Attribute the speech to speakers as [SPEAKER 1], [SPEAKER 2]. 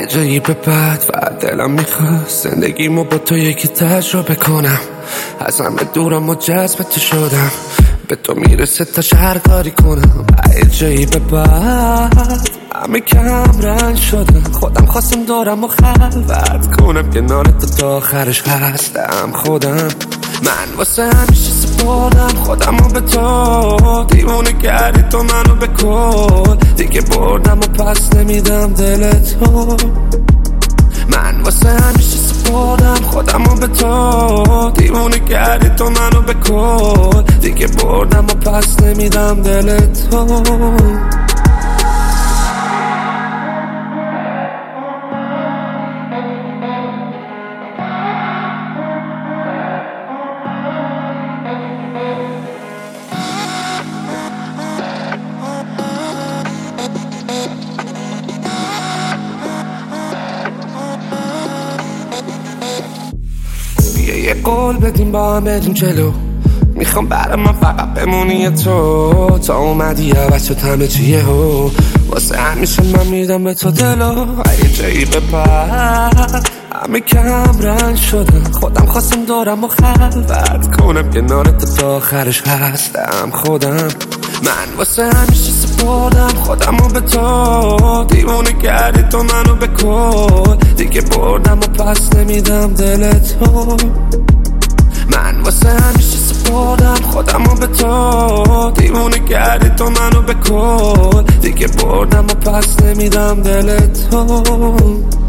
[SPEAKER 1] یه جایی به بعد و دلم میخواست زندگیمو با تو یکی تجربه کنم. از همه دورم و جذب تو شدم، به تو میرسه تا شهر کاری کنم. یه جایی به بعد همه کم رنگ شدم، خودم خواستم دارم و خلوت کنم. کنار تو تا آخرش هستم خودم. من واسه همیشه سپردم خودمو به تو، دیوونه کردی تو منو به کل. دیگه بردم و پس نمیدم دل تو. من واسه همیشه سپردم خودمو به تو، دیوونه کردی تو منو به کل. دیگه بردم و پس نمیدم دل تو. یه قول بدیم با هم بریم جلو، میخوام برای من فقط بمونی تو. تا اومدی عوض شد همه چیه هو، واسه همیشه من میدم به تو دلو. یه جایی به بعد همه کم رنگ شدم، خودم خواستم دارم و خلوت کنم. کنار تو تا آخرش هستم خودم. من واسه همیشه سپردم خودمو به تو، دیوونه کردی تو منو به کل. دیگه بردم و پس نمیدم دل تو. من واسه همیشه سپردم خودمو به تو، دیوونه کردی تو منو به کل. دیگه بردم و پس نمیدم دل تو.